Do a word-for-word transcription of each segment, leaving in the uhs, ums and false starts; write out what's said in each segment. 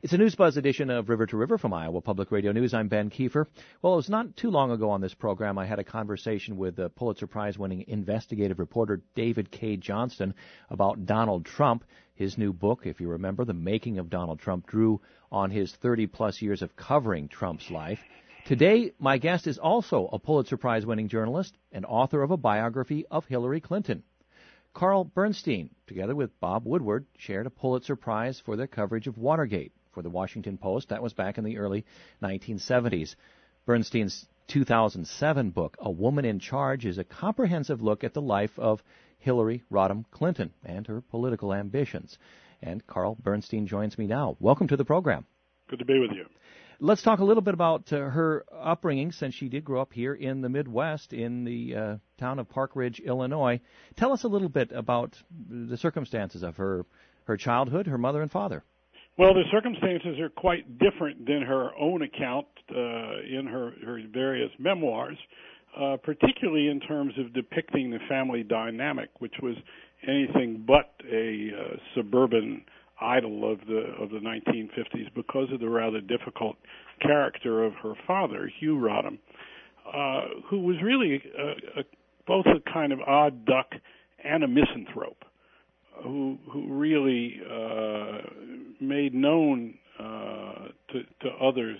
It's a News Buzz edition of River to River from Iowa Public Radio News. I'm Ben Kiefer. Well, it was not too long ago on this program I had a conversation with the Pulitzer Prize-winning investigative reporter David Cay Johnston about Donald Trump. His new book, if you remember, The Making of Donald Trump, drew on his thirty-plus years of covering Trump's life. Today, my guest is also a Pulitzer Prize-winning journalist and author of a biography of Hillary Clinton. Carl Bernstein, together with Bob Woodward, shared a Pulitzer Prize for their coverage of Watergate for the Washington Post. That was back in the early nineteen seventies. Bernstein's two thousand seven book, A Woman in Charge, is a comprehensive look at the life of Hillary Rodham Clinton and her political ambitions. And Carl Bernstein joins me now. Welcome to the program. Good to be with you. Let's talk a little bit about uh, her upbringing, since she did grow up here in the Midwest in the uh, town of Park Ridge, Illinois. Tell us a little bit about the circumstances of her, her childhood, her mother and father. Well, the circumstances are quite different than her own account uh, in her, her various memoirs, uh, particularly in terms of depicting the family dynamic, which was anything but a uh, suburban idol of the of the nineteen fifties because of the rather difficult character of her father, Hugh Rodham, uh, who was really a, a, both a kind of odd duck and a misanthrope, who who really uh, made known uh, to, to others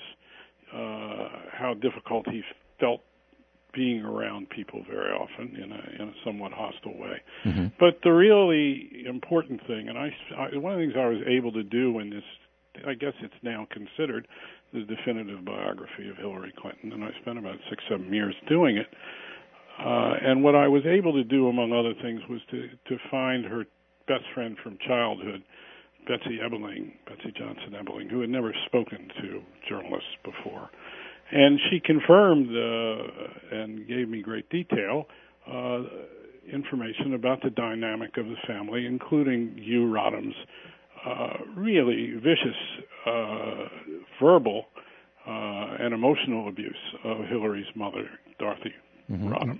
uh, how difficult he felt being around people very often in a, in a somewhat hostile way. Mm-hmm. But the really important thing, and I, I, one of the things I was able to do in this, I guess it's now considered the definitive biography of Hillary Clinton, and I spent about six, seven years doing it. Uh, and what I was able to do, among other things, was to, to find her best friend from childhood, Betsy Ebeling, Betsy Johnson Ebeling, who had never spoken to journalists before. And she confirmed uh, and gave me great detail uh, information about the dynamic of the family, including Hugh Rodham's uh, really vicious uh, verbal uh, and emotional abuse of Hillary's mother, Dorothy mm-hmm. Rodham.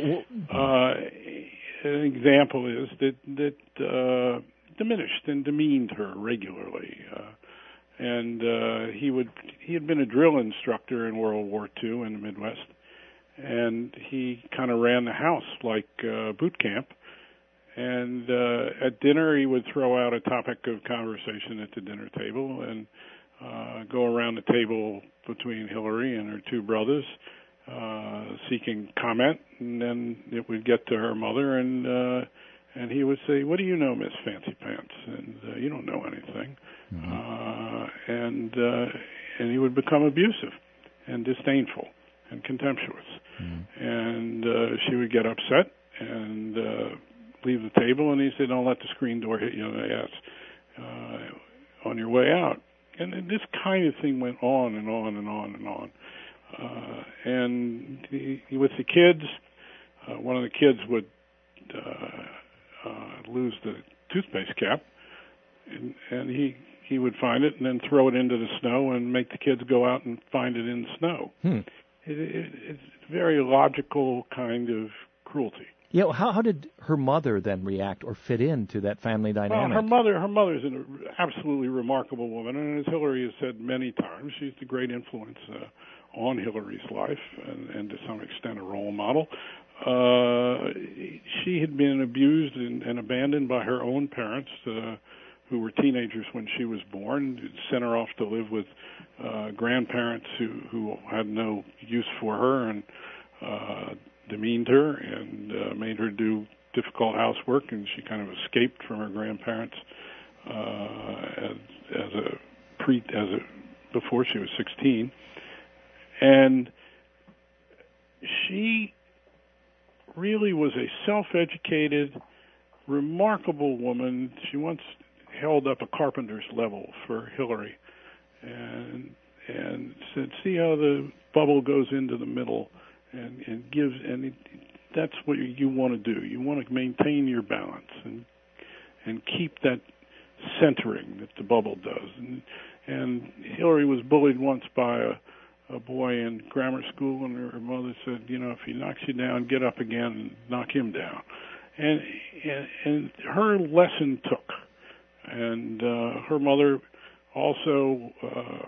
Uh, an example is that that uh, diminished and demeaned her regularly. Uh, And uh, he would he had been a drill instructor in World War Two in the Midwest, and he kind of ran the house like uh, boot camp. And uh, at dinner, he would throw out a topic of conversation at the dinner table and uh, go around the table between Hillary and her two brothers, uh, seeking comment. And then it would get to her mother, and uh, and he would say, "What do you know, Miss Fancy Pants? And uh, you don't know anything." Mm-hmm. Uh, and uh, and he would become abusive and disdainful and contemptuous. Mm-hmm. And uh, she would get upset and uh, leave the table, and he said, "Don't let the screen door hit you in the ass uh, on your way out." And, and this kind of thing went on and on and on and on. Uh, and he, he, with the kids, uh, one of the kids would uh, uh, lose the toothpaste cap, and, and he he would find it and then throw it into the snow and make the kids go out and find it in the snow. Hmm. It, it, it's very logical kind of cruelty. Yeah, well, how, how did her mother then react or fit into that family dynamic? Well, her mother, her mother is an absolutely remarkable woman, and as Hillary has said many times, she's the great influence uh, on Hillary's life and, and to some extent a role model. Uh, she had been abused and, and abandoned by her own parents, uh, who were teenagers when she was born, sent her off to live with uh, grandparents who, who had no use for her and uh, demeaned her and uh, made her do difficult housework, and she kind of escaped from her grandparents uh, as, as a pre as a before she was sixteen, and she really was a self-educated, remarkable woman. She once held up a carpenter's level for Hillary and and said, "See how the bubble goes into the middle and, and gives, and it, that's what you want to do. You want to maintain your balance and and keep that centering that the bubble does." And, and Hillary was bullied once by a, a boy in grammar school, and her mother said, "You know, if he knocks you down, get up again and knock him down." And and, and her lesson took. And uh, her mother also, uh,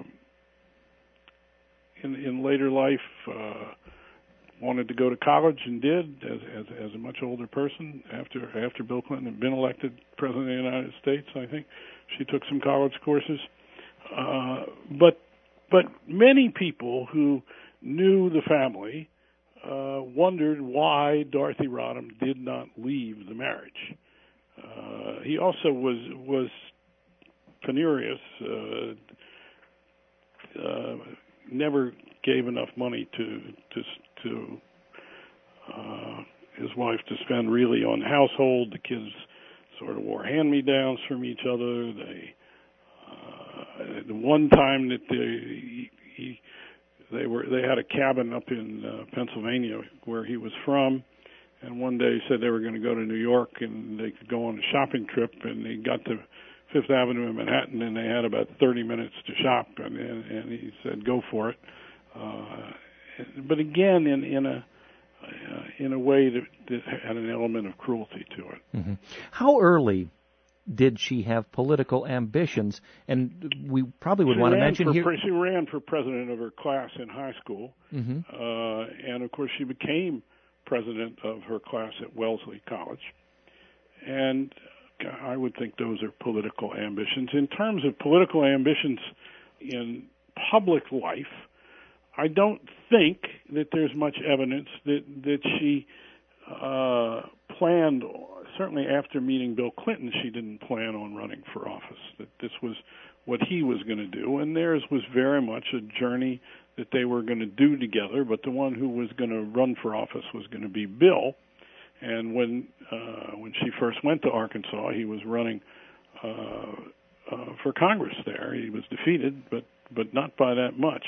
in, in later life, uh, wanted to go to college and did as, as, as a much older person after after Bill Clinton had been elected president of the United States. I think she took some college courses. Uh, but but many people who knew the family uh, wondered why Dorothy Rodham did not leave the marriage. Uh, he also was was penurious, uh, uh, never gave enough money to to to uh, his wife to spend really on household. The kids sort of wore hand-me-downs from each other. They uh, the one time that they he, he they were they had a cabin up in uh, Pennsylvania where he was from. And one day he said they were going to go to New York and they could go on a shopping trip, and they got to Fifth Avenue in Manhattan and they had about thirty minutes to shop, and, and, and he said, go for it. Uh, but again, in, in a uh, in a way that, that had an element of cruelty to it. Mm-hmm. How early did she have political ambitions? And we probably would she want to ran mention for, here... She ran for president of her class in high school, mm-hmm. uh, and of course she became president of her class at Wellesley College. And I would think those are political ambitions. In terms of political ambitions in public life, I don't think that there's much evidence that, that she uh, planned, certainly after meeting Bill Clinton, she didn't plan on running for office, that this was what he was going to do. And theirs was very much a journey that they were going to do together, but the one who was going to run for office was going to be Bill. And when uh, when she first went to Arkansas, he was running uh, uh, for Congress there. He was defeated, but, but not by that much.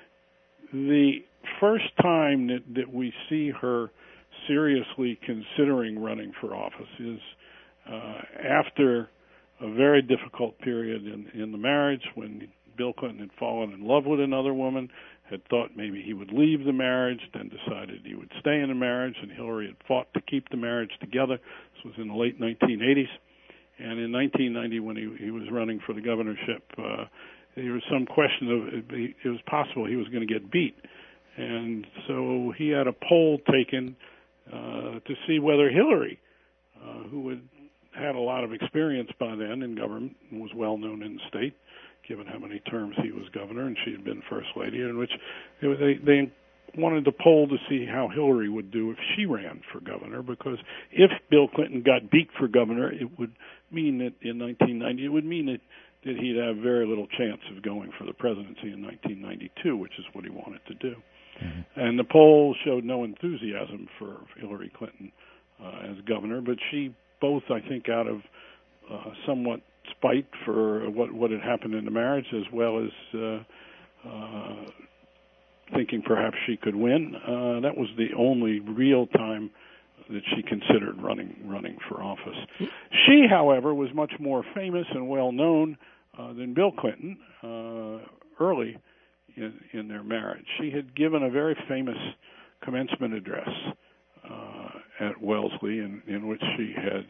The first time that, that we see her seriously considering running for office is uh, after a very difficult period in, in the marriage, when Bill Clinton had fallen in love with another woman, had thought maybe he would leave the marriage, then decided he would stay in the marriage, and Hillary had fought to keep the marriage together. This was in the late nineteen eighties. And in nineteen ninety, when he, he was running for the governorship, uh, there was some question of it, it was possible he was going to get beat. And so he had a poll taken uh, to see whether Hillary, uh, who had had a lot of experience by then in government and was well known in the state, given how many terms he was governor, and she had been first lady, in which they, they wanted to poll to see how Hillary would do if she ran for governor, because if Bill Clinton got beat for governor, it would mean that in nineteen ninety, it would mean that, that he'd have very little chance of going for the presidency in nineteen ninety-two, which is what he wanted to do. Mm-hmm. And the poll showed no enthusiasm for Hillary Clinton uh, as governor, but she both, I think, out of uh, somewhat spite for what what had happened in the marriage, as well as uh, uh, thinking perhaps she could win. Uh, that was the only real time that she considered running running for office. She, however, was much more famous and well known uh, than Bill Clinton uh, early in, in their marriage. She had given a very famous commencement address uh, at Wellesley, in, in which she had.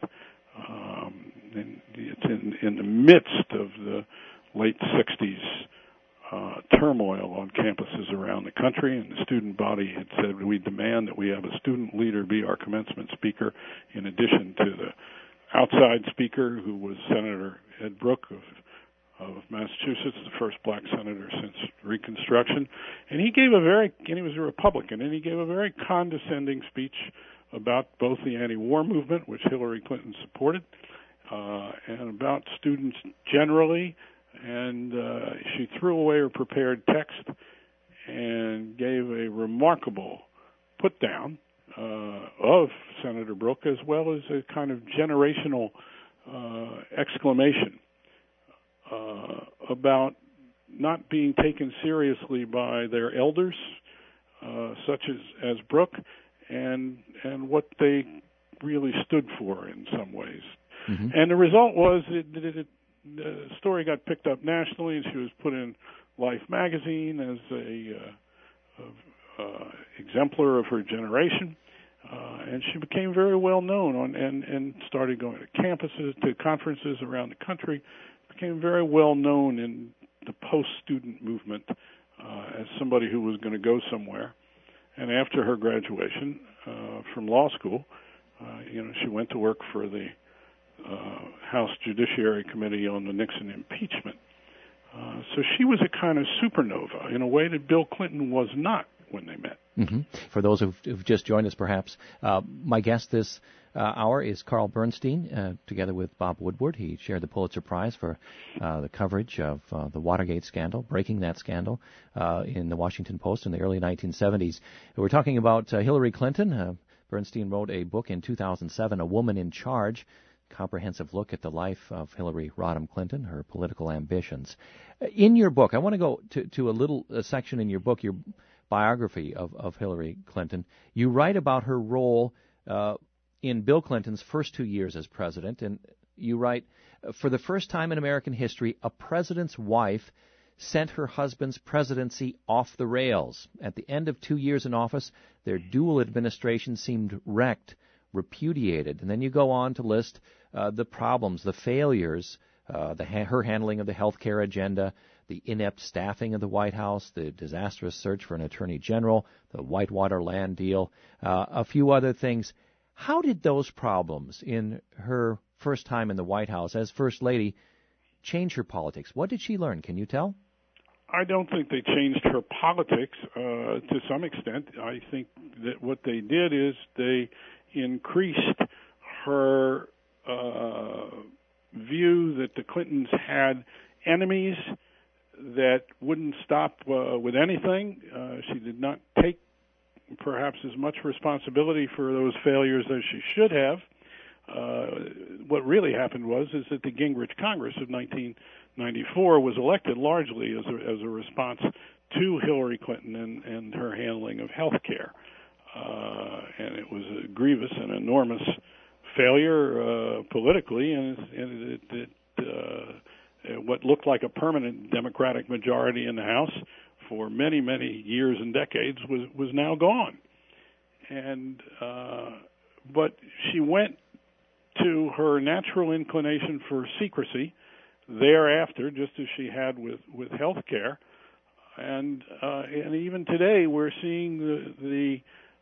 Um, in, it's in, in the midst of the late sixties uh, turmoil on campuses around the country, and the student body had said, we demand that we have a student leader be our commencement speaker, in addition to the outside speaker, who was Senator Ed Brooke of, of Massachusetts, the first black senator since Reconstruction. And he gave a very, and he was a Republican, and he gave a very condescending speech about both the anti-war movement, which Hillary Clinton supported, uh, and about students generally. And uh, she threw away her prepared text and gave a remarkable put-down uh, of Senator Brooke, as well as a kind of generational uh, exclamation uh, about not being taken seriously by their elders, uh, such as, as Brooke, and and what they really stood for in some ways. Mm-hmm. And the result was it, it, it, the story got picked up nationally, and she was put in Life magazine as a, uh, a uh, exemplar of her generation. Uh, and she became very well known on, and, and started going to campuses, to conferences around the country, became very well known in the post-student movement uh, as somebody who was going to go somewhere. And after her graduation uh, from law school, uh, you know, she went to work for the uh, House Judiciary Committee on the Nixon impeachment. Uh, so she was a kind of supernova in a way that Bill Clinton was not when they met. Mm-hmm. For those who've, who've just joined us, perhaps, uh, my guest this uh, hour is Carl Bernstein, uh, together with Bob Woodward. He shared the Pulitzer Prize for uh, the coverage of uh, the Watergate scandal, breaking that scandal uh, in the Washington Post in the early nineteen seventies. We're talking about uh, Hillary Clinton. Uh, Bernstein wrote a book in two thousand seven, A Woman in Charge, comprehensive look at the life of Hillary Rodham Clinton, her political ambitions. In your book, I want to go to, to a little a section in your book, your biography of, of Hillary Clinton. You write about her role uh, in Bill Clinton's first two years as president, and you write, for the first time in American history, a president's wife sent her husband's presidency off the rails. At the end of two years in office, their dual administration seemed wrecked, repudiated. And then you go on to list uh, the problems, the failures, uh, the ha- her handling of the health care agenda, the inept staffing of the White House, the disastrous search for an attorney general, the Whitewater land deal, uh, a few other things. How did those problems in her first time in the White House as First Lady change her politics? What did she learn? Can you tell? I don't think they changed her politics uh, to some extent. I think that what they did is they increased her uh, view that the Clintons had enemies that wouldn't stop uh, with anything. Uh, she did not take perhaps as much responsibility for those failures as she should have. Uh, what really happened was is that the Gingrich Congress of nineteen ninety-four was elected largely as a, as a response to Hillary Clinton and, and her handling of health care. Uh, and it was a grievous and enormous failure uh, politically, and, and it, it, uh, what looked like a permanent Democratic majority in the House for many, many years and decades was, was now gone. And uh, but she went to her natural inclination for secrecy thereafter, just as she had with, with health care. And, uh, and even today we're seeing the, the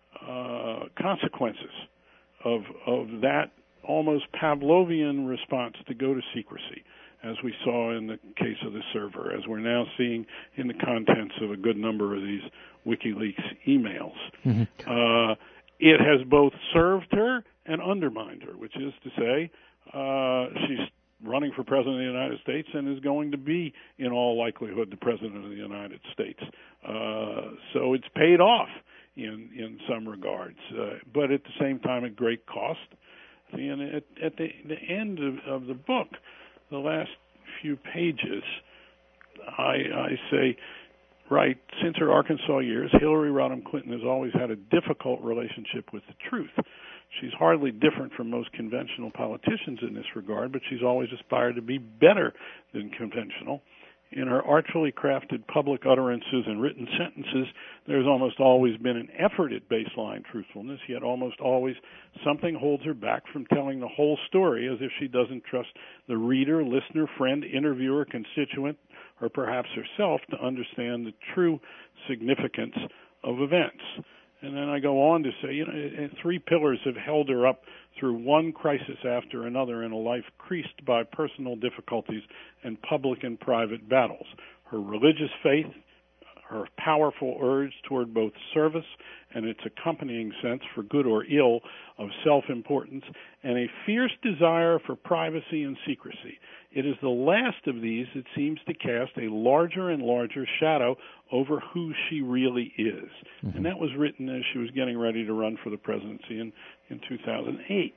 uh, consequences of, of that almost Pavlovian response to go to secrecy, as we saw in the case of the server, as we're now seeing in the contents of a good number of these WikiLeaks emails. Mm-hmm. Uh, it has both served her and undermined her, which is to say uh, she's running for president of the United States and is going to be, in all likelihood, the president of the United States. Uh, so it's paid off in, in some regards, uh, but at the same time at great cost. And at, at the, the end of, of the book, the last few pages, I, I say, right, since her Arkansas years, Hillary Rodham Clinton has always had a difficult relationship with the truth. She's hardly different from most conventional politicians in this regard, but she's always aspired to be better than conventional. In her artfully crafted public utterances and written sentences, there's almost always been an effort at baseline truthfulness, yet almost always something holds her back from telling the whole story, as if she doesn't trust the reader, listener, friend, interviewer, constituent, or perhaps herself to understand the true significance of events. And then I go on to say, you know, three pillars have held her up through one crisis after another in a life creased by personal difficulties and public and private battles. Her religious faith, her powerful urge toward both service and its accompanying sense, for good or ill, of self-importance, and a fierce desire for privacy and secrecy. It is the last of these that seems to cast a larger and larger shadow over who she really is. Mm-hmm. And that was written as she was getting ready to run for the presidency in, in two thousand eight.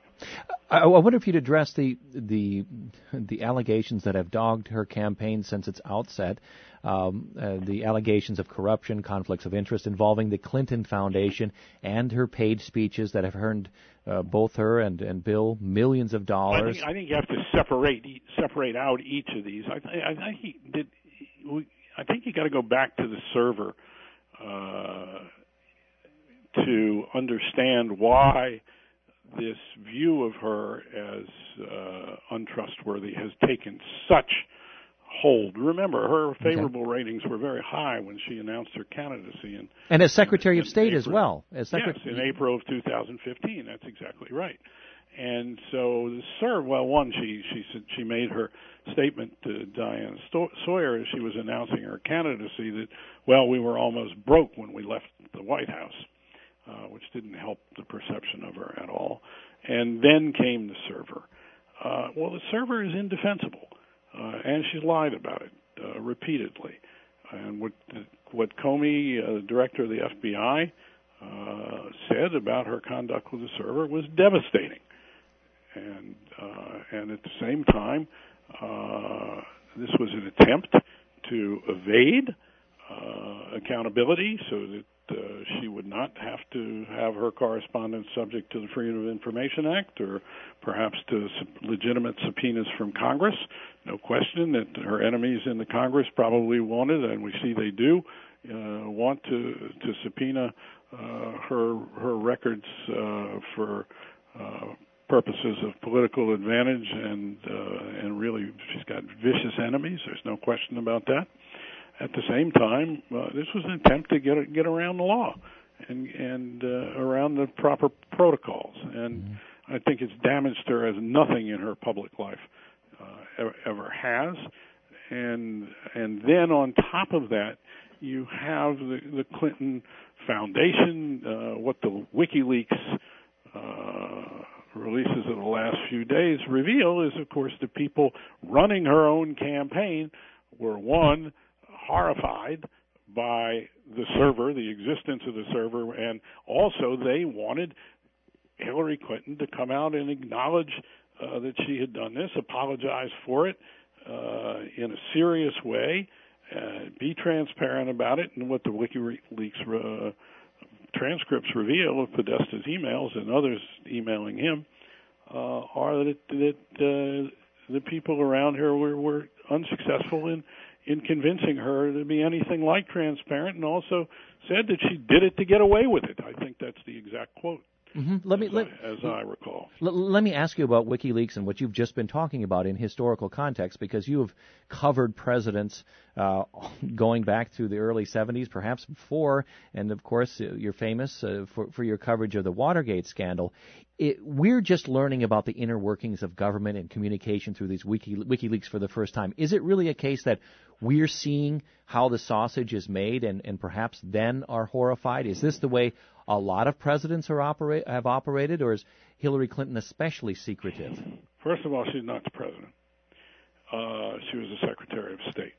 I wonder if you'd address the the the allegations that have dogged her campaign since its outset, um, uh, the allegations of corruption, conflicts of interest involving the Clinton Foundation, and her paid speeches that have earned uh, both her and, and Bill millions of dollars. I think, I think you have to separate separate out each of these. I, I, I think he did. I think you got to go back to the server uh, to understand why this view of her as uh, untrustworthy has taken such hold. Remember, her favorable okay. ratings were very high when she announced her candidacy. And, and as Secretary in, of State April, as well. As Secret- yes, in April of two thousand fifteen. That's exactly right. And so the serve, well, one, she she said she made her statement to Diana Sawyer as she was announcing her candidacy that, well, we were almost broke when we left the White House, uh, which didn't help the perception of her at all. And then came the server. Uh, well, the server is indefensible, uh, and she's lied about it uh, repeatedly. And what what Comey, uh, the director of the F B I, uh, said about her conduct with the server was devastating. And uh, and at the same time, uh, this was an attempt to evade uh, accountability so that uh, she would not have to have her correspondence subject to the Freedom of Information Act or perhaps to legitimate subpoenas from Congress. No question that her enemies in the Congress probably wanted, and we see they do, uh, want to, to subpoena uh, her, her records uh, for uh, purposes of political advantage, and uh, and really she's got vicious enemies. There's no question about that. At the same time, uh, this was an attempt to get get around the law and and uh, around the proper protocols. And mm-hmm. I think it's damaged her as nothing in her public life uh, ever, ever has. And and then on top of that, you have the, the Clinton Foundation, uh, what the WikiLeaks Uh, releases of the last few days reveal is, of course, the people running her own campaign were, one, horrified by the server, the existence of the server, and also they wanted Hillary Clinton to come out and acknowledge uh, that she had done this, apologize for it uh, in a serious way, uh, be transparent about it, and what the WikiLeaks uh, transcripts reveal of Podesta's emails and others emailing him uh, are that, that uh, the people around her were, were unsuccessful in, in convincing her to be anything like transparent, and also said that she did it to get away with it. I think that's the exact quote. Mm-hmm. Let me, as, let, I, as I recall. Let, let me ask you about WikiLeaks and what you've just been talking about in historical context, because you have covered presidents uh, going back through the early seventies, perhaps before, and of course you're famous uh, for, for your coverage of the Watergate scandal. It, we're just learning about the inner workings of government and communication through these Wiki, WikiLeaks for the first time. Is it really a case that we're seeing how the sausage is made and, and perhaps then are horrified? Is this the way a lot of presidents are operate, have operated, or is Hillary Clinton especially secretive? First of all, she's not the president. Uh, she was the Secretary of State.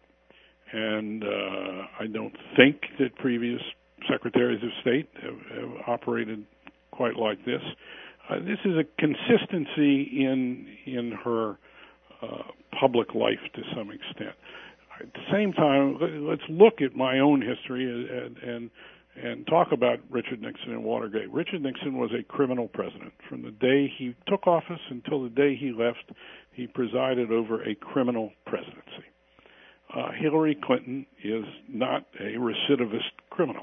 And uh, I don't think that previous Secretaries of State have, have operated quite like this. Uh, this is a consistency in in her uh, public life to some extent. At the same time, let's look at my own history and and, and talk about Richard Nixon and Watergate. Richard Nixon was a criminal president. From the day he took office until the day he left, he presided over a criminal presidency. Uh, Hillary Clinton is not a recidivist criminal.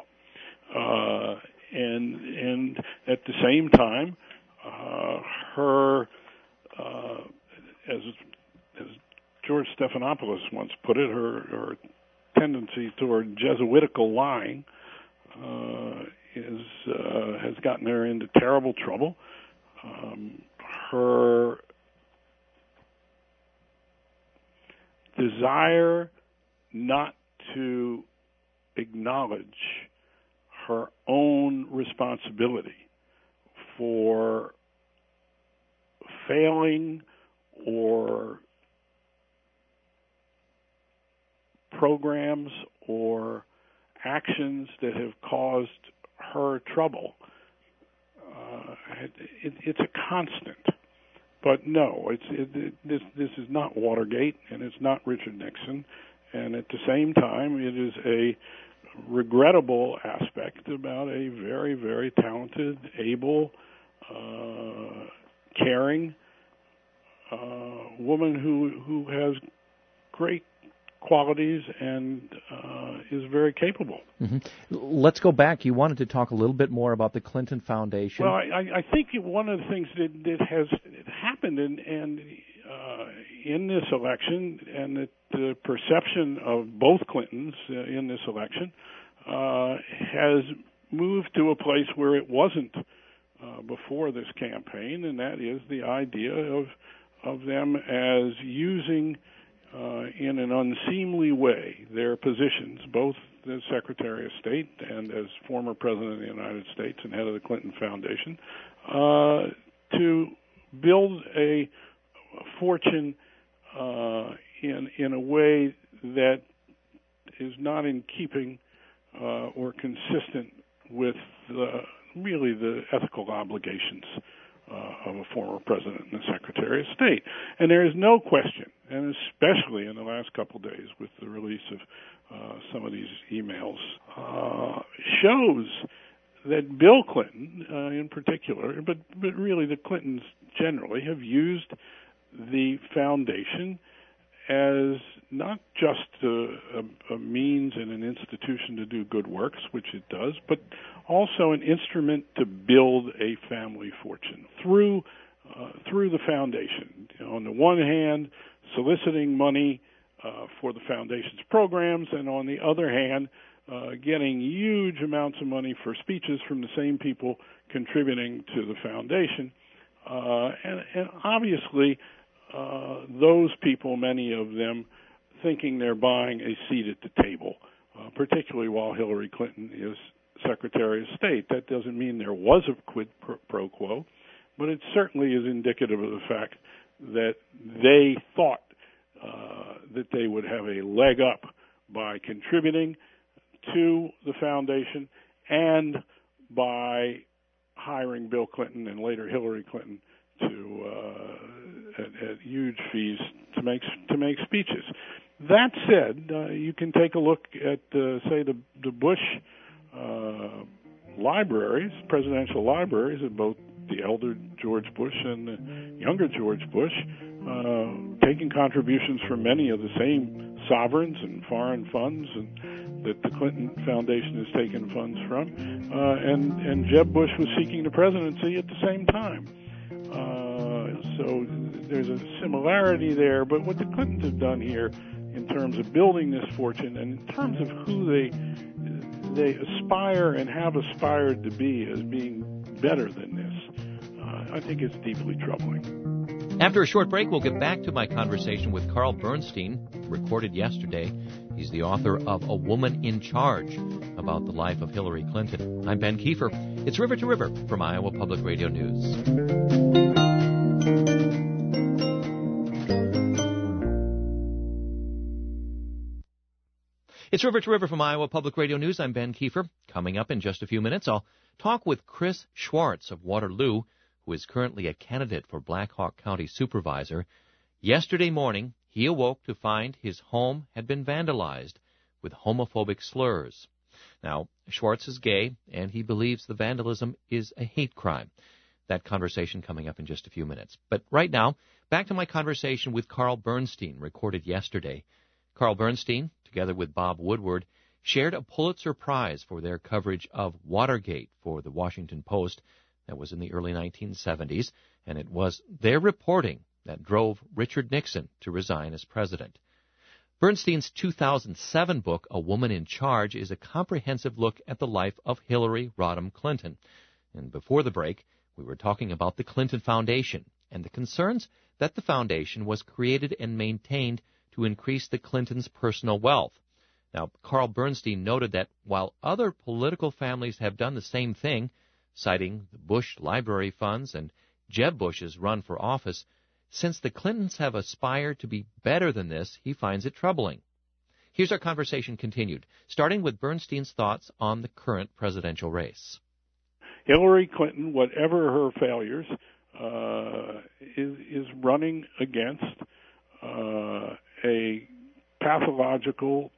Uh, and and at the same time, uh, her, uh, as as George Stephanopoulos once put it, her, her tendency toward Jesuitical lying uh, is uh, has gotten her into terrible trouble. Um, her desire not to acknowledge her own responsibility for failing or programs or actions that have caused her trouble. Uh, it, it, it's a constant. But no, it's it, it, this this is not Watergate, and it's not Richard Nixon, and at the same time, it is a regrettable aspect about a very, very talented, able, uh, caring uh, woman who who has great qualities and uh, is very capable. Mm-hmm. Let's go back. You wanted to talk a little bit more about the Clinton Foundation. Well, I, I think one of the things that, that has happened in, and uh, in this election, and that the perception of both Clintons uh, in this election uh, has moved to a place where it wasn't uh, before this campaign, and that is the idea of of them as using uh, in an unseemly way their positions, both as Secretary of State and as former President of the United States and head of the Clinton Foundation, uh, to build a fortune uh, in in a way that is not in keeping uh, or consistent with the, really the ethical obligations uh, of a former president and a Secretary of State. And there is no question, and especially in the last couple of days with the release of uh, some of these emails, uh, shows that Bill Clinton uh, in particular, but, but really the Clintons generally, have used the foundation as not just a, a, a means and an institution to do good works, which it does, but also an instrument to build a family fortune through uh, through the foundation. You know, on the one hand, soliciting money uh, for the foundation's programs, and on the other hand, uh, getting huge amounts of money for speeches from the same people contributing to the foundation. Uh, and, and obviously, uh, those people, many of them, thinking they're buying a seat at the table, uh, particularly while Hillary Clinton is Secretary of State. That doesn't mean there was a quid pro quo, but it certainly is indicative of the fact that they thought uh, that they would have a leg up by contributing to the foundation and by hiring Bill Clinton and later Hillary Clinton to uh, at, at huge fees to make to make speeches. That said, uh, you can take a look at uh, say the the Bush uh, libraries, presidential libraries of both the elder George Bush and the younger George Bush, uh, taking contributions from many of the same sovereigns and foreign funds and that the Clinton Foundation has taken funds from, uh, and, and Jeb Bush was seeking the presidency at the same time. Uh, so there's a similarity there, but what the Clintons have done here in terms of building this fortune and in terms of who they they aspire and have aspired to be as being better than this, uh, I think it's deeply troubling. After a short break, we'll get back to my conversation with Carl Bernstein, recorded yesterday. He's the author of A Woman in Charge, about the life of Hillary Clinton. I'm Ben Kiefer. It's River to River from Iowa Public Radio News. It's River to River from Iowa Public Radio News. I'm Ben Kiefer. Coming up in just a few minutes, I'll talk with Chris Schwartz of Waterloo, who is currently a candidate for Black Hawk County Supervisor. Yesterday morning, he awoke to find his home had been vandalized with homophobic slurs. Now, Schwartz is gay, and he believes the vandalism is a hate crime. That conversation coming up in just a few minutes. But right now, back to my conversation with Carl Bernstein, recorded yesterday. Carl Bernstein, together with Bob Woodward, shared a Pulitzer Prize for their coverage of Watergate for the Washington Post. That was in the early nineteen seventies, and it was their reporting that drove Richard Nixon to resign as president. Bernstein's two thousand seven book, A Woman in Charge, is a comprehensive look at the life of Hillary Rodham Clinton. And before the break, we were talking about the Clinton Foundation and the concerns that the foundation was created and maintained to increase the Clintons' personal wealth. Now, Carl Bernstein noted that while other political families have done the same thing, citing the Bush library funds and Jeb Bush's run for office, since the Clintons have aspired to be better than this, he finds it troubling. Here's our conversation continued, starting with Bernstein's thoughts on the current presidential race. Hillary Clinton, whatever her failures, uh, is, is running against uh, a pathological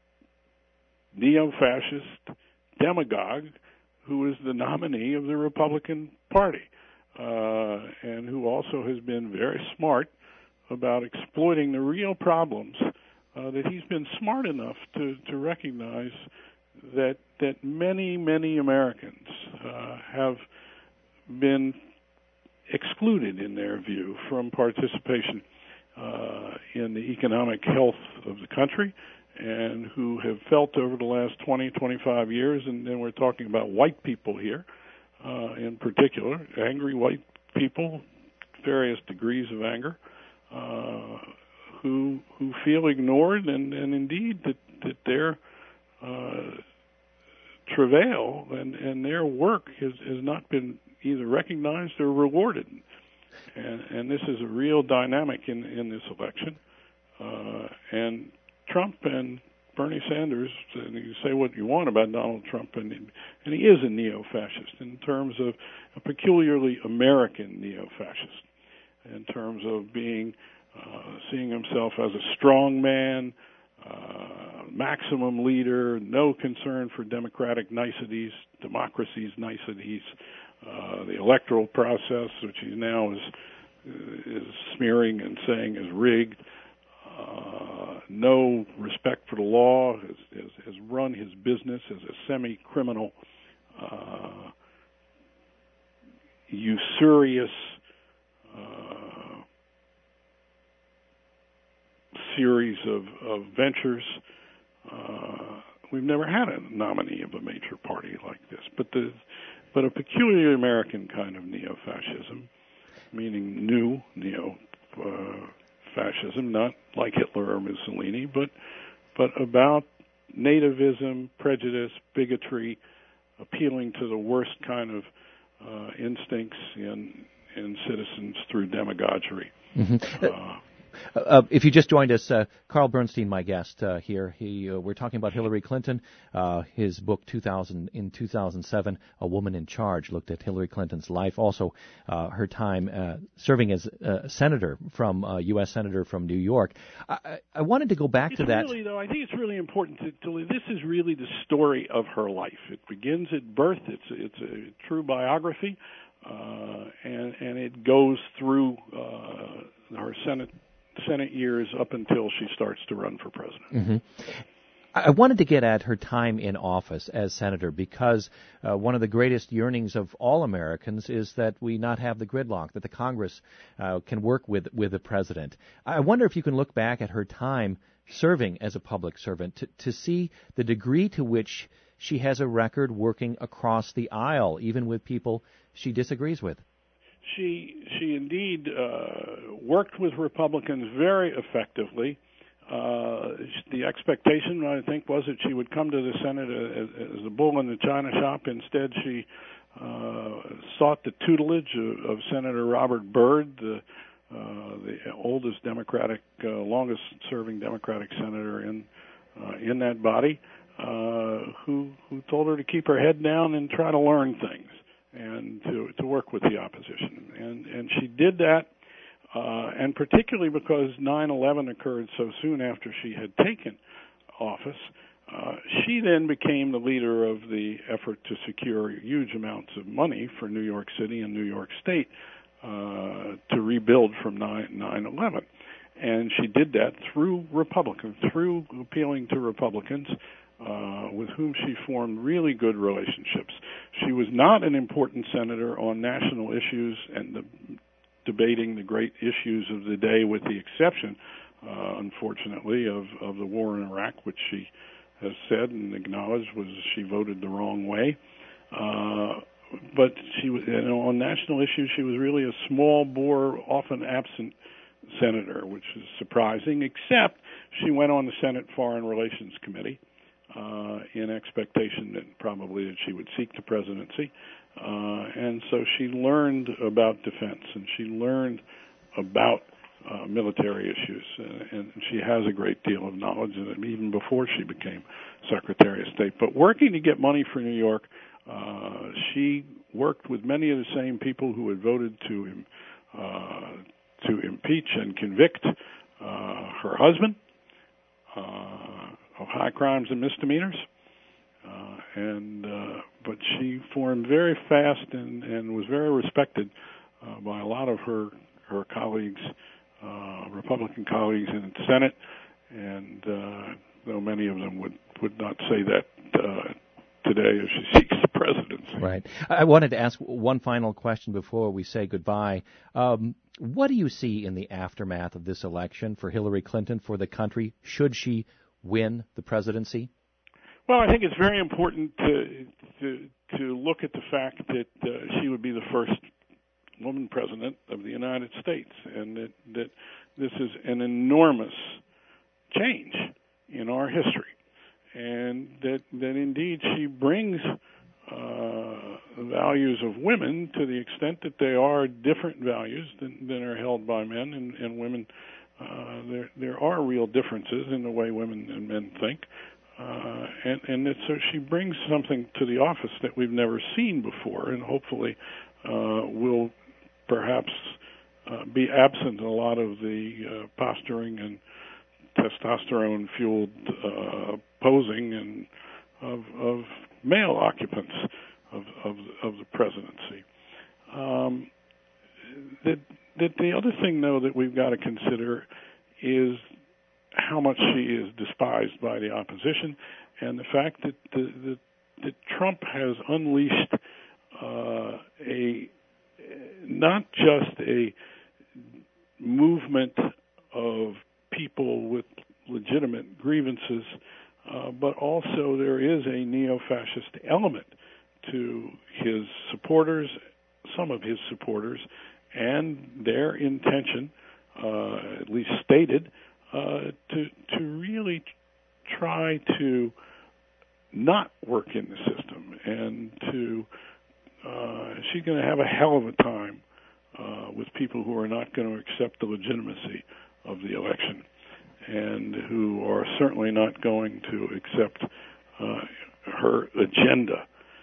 neo-fascist demagogue who is the nominee of the Republican Party, uh, and who also has been very smart about exploiting the real problems uh, that he's been smart enough to, to recognize that that many, many Americans uh, have been excluded, in their view, from participation uh, in the economic health of the country, and who have felt over the last twenty, twenty-five years, and then we're talking about white people here uh, in particular, angry white people, various degrees of anger, uh, who who feel ignored, and, and indeed that, that their uh, travail and, and their work has, has not been either recognized or rewarded. And, and this is a real dynamic in, in this election. Uh, and Trump and Bernie Sanders, and you say what you want about Donald Trump, and, and he is a neo-fascist in terms of a peculiarly American neo-fascist, in terms of being, uh, seeing himself as a strong man, uh, maximum leader, no concern for democratic niceties, democracy's niceties, uh, the electoral process, which he now is, is smearing and saying is rigged. Uh, no respect for the law, has, has, has run his business as a semi-criminal, uh, usurious uh, series of, of ventures. Uh, we've never had a nominee of a major party like this, but the but a peculiarly American kind of neo-fascism, meaning new neo. Uh, fascism, not like Hitler or Mussolini, but but about nativism, prejudice, bigotry, appealing to the worst kind of uh, instincts in in citizens through demagoguery. Mm-hmm. Uh, Uh, if you just joined us, uh, Carl Bernstein, my guest uh, here. He, uh, we're talking about Hillary Clinton. Uh, his book, two thousand in two thousand seven, A Woman in Charge, looked at Hillary Clinton's life, also uh, her time uh, serving as a senator from uh, U S senator from New York. I, I wanted to go back it's to that. Really, though, I think it's really important to, to. This is really the story of her life. It begins at birth. It's it's a true biography, uh, and and it goes through uh, her Senate. Senate years up until she starts to run for president. Mm-hmm. I wanted to get at her time in office as senator because uh, one of the greatest yearnings of all Americans is that we not have the gridlock, that the Congress uh, can work with, with the president. I wonder if you can look back at her time serving as a public servant to, to see the degree to which she has a record working across the aisle, even with people she disagrees with. She she indeed uh, worked with Republicans very effectively. Uh, the expectation, I think, was that she would come to the Senate as, as a bull in the china shop. Instead, she uh, sought the tutelage of, of Senator Robert Byrd, the, uh, the oldest Democratic, uh, longest-serving Democratic senator in uh, in that body, uh, who who told her to keep her head down and try to learn things, and to to work with the opposition. And and she did that, uh, and particularly because nine eleven occurred so soon after she had taken office, uh, she then became the leader of the effort to secure huge amounts of money for New York City and New York State uh, to rebuild from nine eleven. And she did that through Republicans, through appealing to Republicans, Uh, with whom she formed really good relationships. She was not an important senator on national issues and the, debating the great issues of the day, with the exception, uh, unfortunately, of, of the war in Iraq, which she has said and acknowledged was she voted the wrong way. Uh, but she was, you know, on national issues, she was really a small bore, often absent senator, which is surprising, except she went on the Senate Foreign Relations Committee, Uh, in expectation that probably that she would seek the presidency. Uh, and so she learned about defense, and she learned about uh, military issues, uh, and she has a great deal of knowledge of it, even before she became Secretary of State. But working to get money for New York, uh, she worked with many of the same people who had voted to uh, to impeach and convict uh, her husband Uh, of high crimes and misdemeanors, uh, and uh, but she formed very fast and, and was very respected uh, by a lot of her her colleagues, uh, Republican colleagues in the Senate, and uh, though many of them would, would not say that uh, today as she seeks the presidency. Right. I wanted to ask one final question before we say goodbye. Um, What do you see in the aftermath of this election for Hillary Clinton, for the country, should she win the presidency? Well, I think it's very important to to, to look at the fact that uh, she would be the first woman president of the United States, and that, that this is an enormous change in our history, and that, that indeed she brings uh, the values of women to the extent that they are different values than, than are held by men and, and women. Uh, there there are real differences in the way women and men think. Uh, and and that, so she brings something to the office that we've never seen before, and hopefully uh, will perhaps uh, be absent a lot of the uh, posturing and testosterone-fueled uh, posing and of, of male occupants of, of, of the presidency. Um, that, that the other thing, though, that we've got to consider is how much she is despised by the opposition, and the fact that the, the, that Trump has unleashed uh, a not just a movement of people with legitimate grievances, uh, but also there is a neo-fascist element to his supporters, some of his supporters, and their intention, uh, at least stated, uh, to to really try to not work in the system, and to uh, she's going to have a hell of a time uh, with people who are not going to accept the legitimacy of the election, and who are certainly not going to accept uh, her agenda.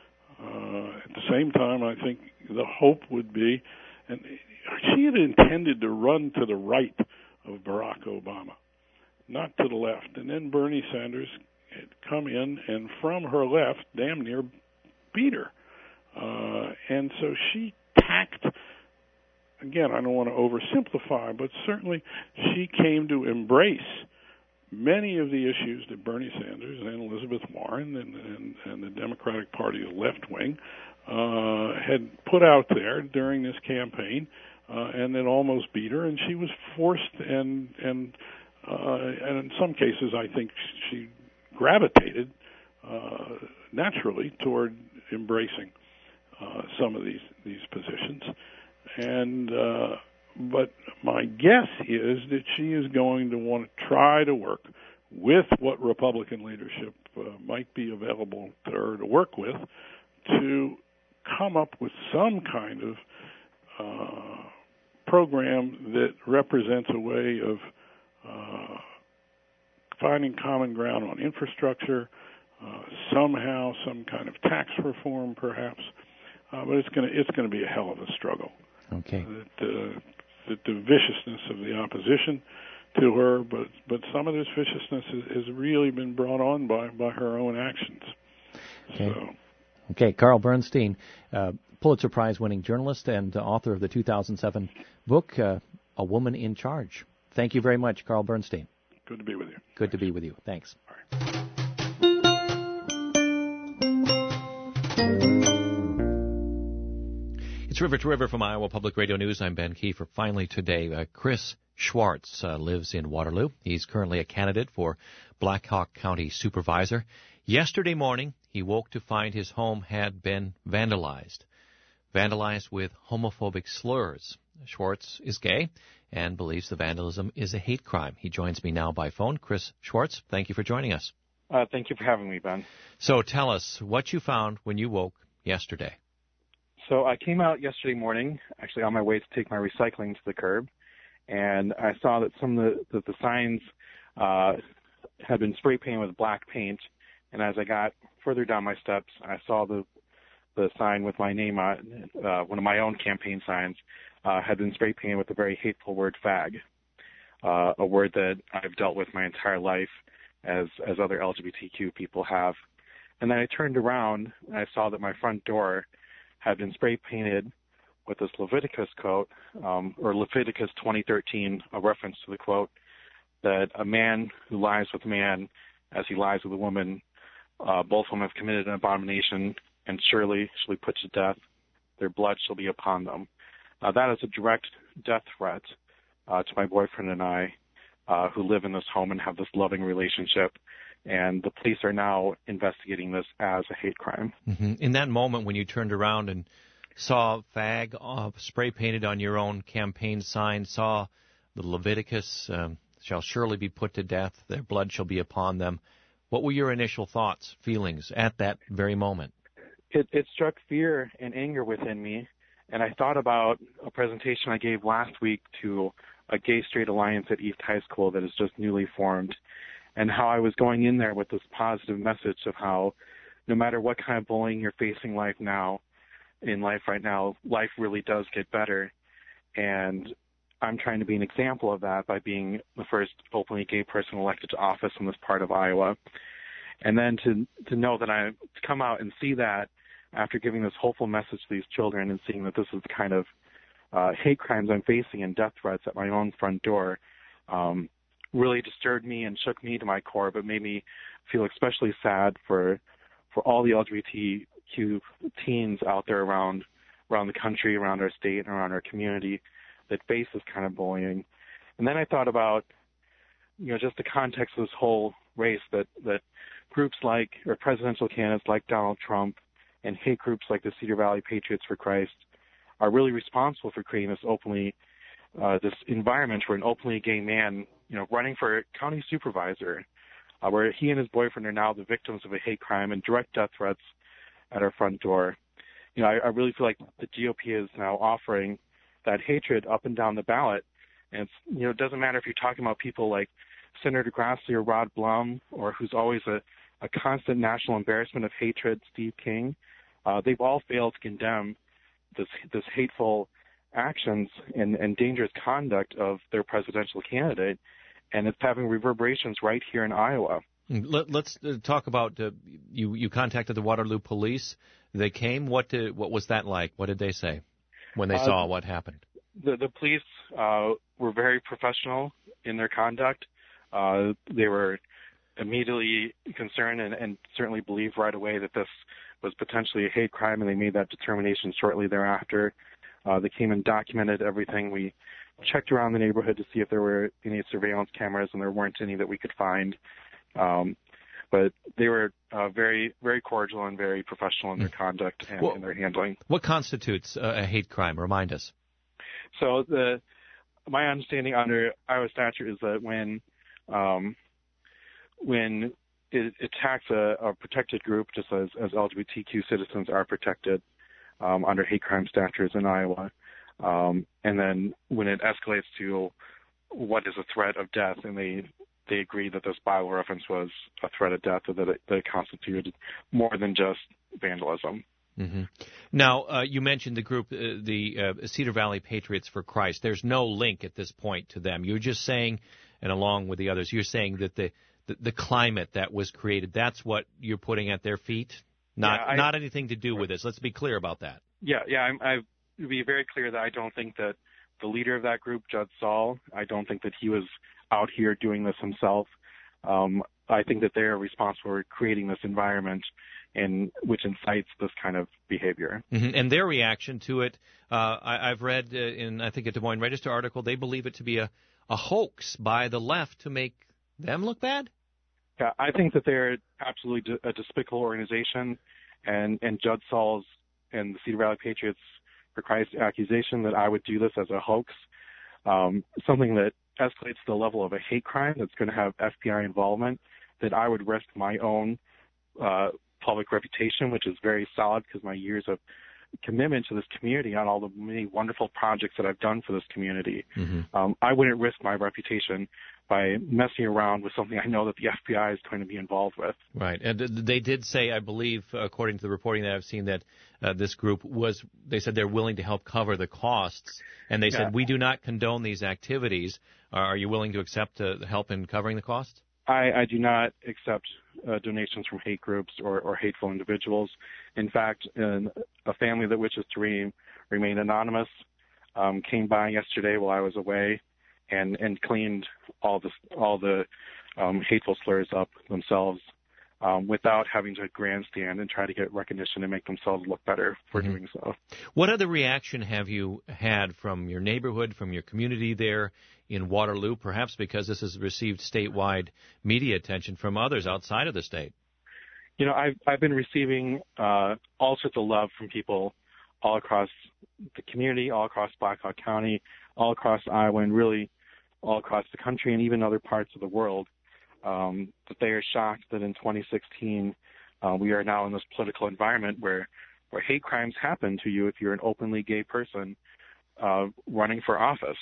Uh, at the same time, I think the hope would be, and she had intended to run to the right of Barack Obama, not to the left. And then Bernie Sanders had come in and from her left damn near beat her. Uh, and so she tacked, again, I don't want to oversimplify, but certainly she came to embrace many of the issues that Bernie Sanders and Elizabeth Warren and, and, and the Democratic Party, the left wing, uh, had put out there during this campaign, uh, and that almost beat her. And she was forced, and and uh, and in some cases, I think she gravitated uh, naturally toward embracing uh, some of these these positions. And uh, but my guess is that she is going to want to try to work with what Republican leadership uh, might be available to her to work with to come up with some kind of uh, program that represents a way of uh, finding common ground on infrastructure, uh, somehow some kind of tax reform, perhaps. Uh, but it's going to it's going to be a hell of a struggle. Okay. That, uh, that the viciousness of the opposition to her, but but some of this viciousness has, has really been brought on by, by her own actions. Okay. So. Okay, Carl Bernstein, uh, Pulitzer Prize-winning journalist and uh, author of the two thousand seven book, uh, A Woman in Charge. Thank you very much, Carl Bernstein. Good to be with you. Good Thanks. to be with you. Thanks. All right. It's River to River from Iowa Public Radio News. I'm Ben Kiefer. Finally today, uh, Chris Schwartz uh, lives in Waterloo. He's currently a candidate for Black Hawk County Supervisor. Yesterday morning, he woke to find his home had been vandalized. Vandalized with homophobic slurs. Schwartz is gay and believes the vandalism is a hate crime. He joins me now by phone. Chris Schwartz, thank you for joining us. Uh, thank you for having me, Ben. So tell us what you found when you woke yesterday. So I came out yesterday morning, actually on my way to take my recycling to the curb, and I saw that some of the, the, the signs uh, had been spray painted with black paint. And as I got further down my steps, I saw the the sign with my name on it, uh, one of my own campaign signs, uh, had been spray painted with the very hateful word fag, uh, a word that I've dealt with my entire life as, as other L G B T Q people have. And then I turned around and I saw that my front door had been spray painted with this Leviticus quote, um, or Leviticus twenty thirteen, a reference to the quote, that a man who lies with man as he lies with a woman, uh, both of them have committed an abomination, and surely shall be put to death. Their blood shall be upon them. uh, that is a direct death threat uh, to my boyfriend and I, uh, who live in this home and have this loving relationship. And the police are now investigating this as a hate crime. Mm-hmm. In that moment when you turned around and saw fag uh, spray painted on your own campaign sign, saw the Leviticus um, shall surely be put to death, their blood shall be upon them, what were your initial thoughts, feelings at that very moment? It, it struck fear and anger within me, and I thought about a presentation I gave last week to a gay-straight alliance at East High School that is just newly formed, and how I was going in there with this positive message of how no matter what kind of bullying you're facing life now, in life right now, life really does get better. And I'm trying to be an example of that by being the first openly gay person elected to office in this part of Iowa. And then to to know that I to come out and see that after giving this hopeful message to these children and seeing that this is the kind of uh, hate crimes I'm facing and death threats at my own front door, um, really disturbed me and shook me to my core, but made me feel especially sad for for all the L G B T Q teens out there around around the country, around our state, and around our community that face this kind of bullying. And then I thought about, you know, just the context of this whole race, that that groups like, or presidential candidates like Donald Trump and hate groups like the Cedar Valley Patriots for Christ are really responsible for creating this openly Uh, this environment where an openly gay man, you know, running for county supervisor, uh, where he and his boyfriend are now the victims of a hate crime and direct death threats at our front door. You know, I, I really feel like the G O P is now offering that hatred up and down the ballot. And it's, you know, it doesn't matter if you're talking about people like Senator Grassley or Rod Blum, or who's always a, a constant national embarrassment of hatred, Steve King. Uh, they've all failed to condemn this this hateful actions and, and dangerous conduct of their presidential candidate, and it's having reverberations right here in Iowa. Let, let's uh, talk about uh, you. You contacted the Waterloo Police. They came. What did, what was that like? What did they say when they uh, saw what happened? The the police uh, were very professional in their conduct. Uh, they were immediately concerned and, and certainly believed right away that this was potentially a hate crime, and they made that determination shortly thereafter. Uh, they came and documented everything. We checked around the neighborhood to see if there were any surveillance cameras, and there weren't any that we could find. Um, but they were uh, very, very cordial and very professional in their conduct and well, in their handling. What constitutes uh, a hate crime? Remind us. So the my understanding under Iowa statute is that when um, when it attacks a, a protected group, just as, as L G B T Q citizens are protected um, under hate crime statutes in Iowa, um, and then when it escalates to what is a threat of death, and they they agree that this Bible reference was a threat of death, or that it, that it constituted more than just vandalism. Mm-hmm. Now, uh, you mentioned the group, uh, the uh, Cedar Valley Patriots for Christ. There's no link at this point to them. You're just saying, and along with the others, you're saying that the, the, the climate that was created, that's what you're putting at their feet? Not yeah, I, not anything to do with this. Let's be clear about that. Yeah, yeah. I'm, I would be very clear that I don't think that the leader of that group, Judd Saul, I don't think that he was out here doing this himself. Um, I think that they're responsible for creating this environment, and which incites this kind of behavior. Mm-hmm. And their reaction to it, uh, I, I've read uh, in, I think, a Des Moines Register article, they believe it to be a, a hoax by the left to make them look bad? Yeah, I think that they're absolutely a despicable organization, and, and Judd Saul's and the Cedar Valley Patriots for Christ accusation that I would do this as a hoax, um, something that escalates to the level of a hate crime that's going to have F B I involvement, that I would risk my own uh, public reputation, which is very solid because my years of commitment to this community on all the many wonderful projects that I've done for this community. Mm-hmm. Um, I wouldn't risk my reputation by messing around with something I know that the F B I is going to be involved with. Right. And they did say, I believe, according to the reporting that I've seen, that uh, this group was, they said they're willing to help cover the costs. And they yeah. said, we do not condone these activities. Are you willing to accept uh, help in covering the costs? I, I do not accept uh, donations from hate groups or, or hateful individuals. In fact, in a family that wishes to re- remain anonymous um, came by yesterday while I was away and, and cleaned all the all the um, hateful slurs up themselves. um, without having to grandstand and try to get recognition and make themselves look better for mm-hmm. doing so. What other reaction have you had from your neighborhood, from your community there in Waterloo, perhaps because this has received statewide media attention from others outside of the state? You know, I've, I've been receiving uh, all sorts of love from people all across the community, all across Black Hawk County, all across Iowa, and really all across the country and even other parts of the world, um, that they are shocked that in twenty sixteen uh, we are now in this political environment where, where hate crimes happen to you if you're an openly gay person uh, running for office.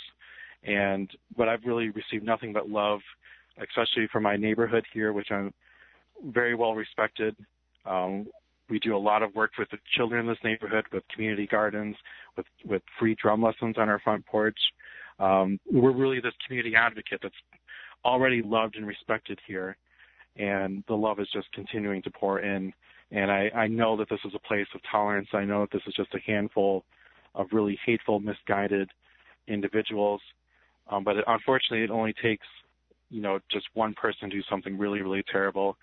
And but I've really received nothing but love, especially from my neighborhood here, which I'm very well respected. Um, we do a lot of work with the children in this neighborhood, with community gardens, with, with free drum lessons on our front porch. Um, we're really this community advocate that's already loved and respected here, and the love is just continuing to pour in. And I, I know that this is a place of tolerance. I know that this is just a handful of really hateful, misguided individuals. Um, but it, unfortunately, it only takes, you know, just one person to do something really, really terrible.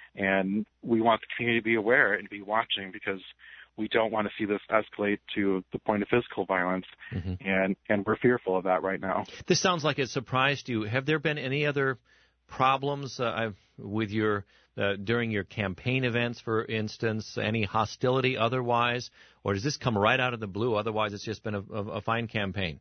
And we want the community to be aware and be watching, because we don't want to see this escalate to the point of physical violence, mm-hmm. and, and we're fearful of that right now. This sounds like it surprised you. Have there been any other problems uh, with your uh, during your campaign events, for instance, any hostility otherwise, or does this come right out of the blue? Otherwise, it's just been a, a, a fine campaign.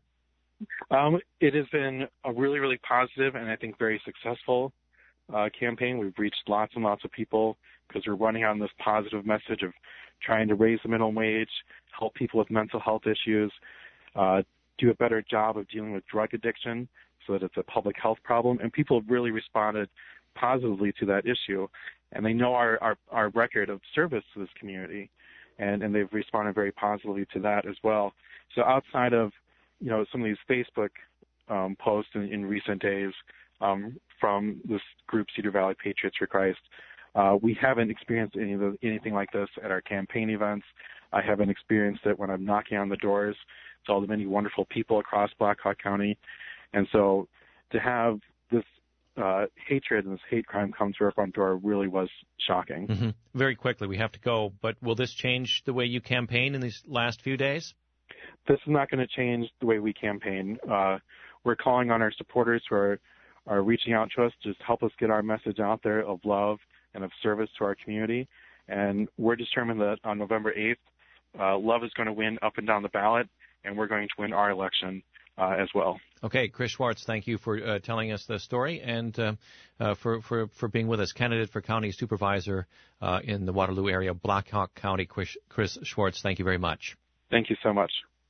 Um, it has been a really, really positive and I think very successful uh, campaign. We've reached lots and lots of people because we're running on this positive message of trying to raise the minimum wage, help people with mental health issues, uh, do a better job of dealing with drug addiction so that it's a public health problem. And people have really responded positively to that issue. And they know our, our, our record of service to this community, and, and they've responded very positively to that as well. So outside of, you know, some of these Facebook um, posts in, in recent days um, from this group Cedar Valley Patriots for Christ, uh, we haven't experienced any of the, anything like this at our campaign events. I haven't experienced it when I'm knocking on the doors to all the many wonderful people across Black Hawk County. And so to have this uh, hatred and this hate crime come to our front door really was shocking. Mm-hmm. Very quickly, we have to go, but will this change the way you campaign in these last few days? This is not going to change the way we campaign. Uh, we're calling on our supporters who are, are reaching out to us to just help us get our message out there of love and of service to our community. And we're determined that on November eighth, uh, love is going to win up and down the ballot, and we're going to win our election uh, as well. Okay, Chris Schwartz, thank you for uh, telling us the story and uh, uh, for, for, for being with us. Candidate for county supervisor uh, in the Waterloo area, Black Hawk County. Chris, Chris Schwartz, thank you very much. Thank you so much.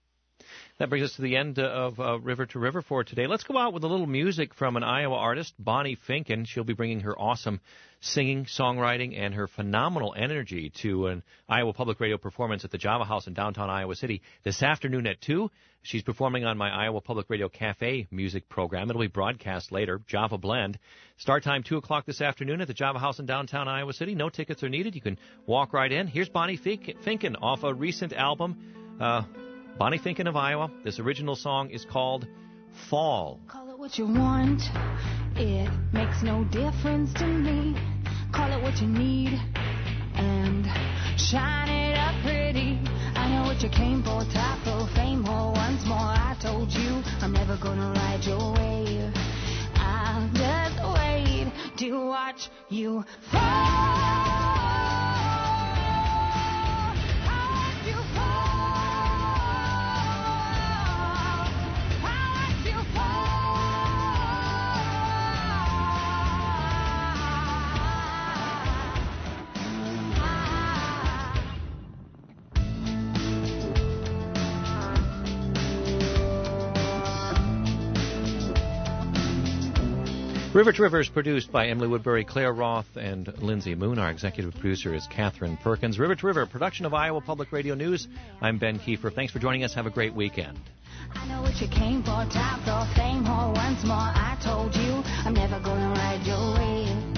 That brings us to the end of uh, River to River for today. Let's go out with a little music from an Iowa artist, Bonnie Finken. She'll be bringing her awesome singing, songwriting, and her phenomenal energy to an Iowa Public Radio performance at the Java House in downtown Iowa City this afternoon at two. She's performing on my Iowa Public Radio Cafe music program. It'll be broadcast later, Java Blend. Start time two o'clock this afternoon at the Java House in downtown Iowa City. No tickets are needed. You can walk right in. Here's Bonnie Finken off a recent album, uh, Bonnie Finken of Iowa. This original song is called Fall. Call it what you want, it makes no difference to me. Call it what you need and shine it up pretty. I know what you came for, top of fame, or once more I told you I'm never gonna ride your wave. I'll just wait to watch you fall. River to River is produced by Emily Woodbury, Claire Roth, and Lindsay Moon. Our executive producer is Catherine Perkins. River to River, production of Iowa Public Radio News. I'm Ben Kiefer. Thanks for joining us. Have a great weekend. I know what you came for, top or fame, or once more I told you I'm never gonna ride your wave.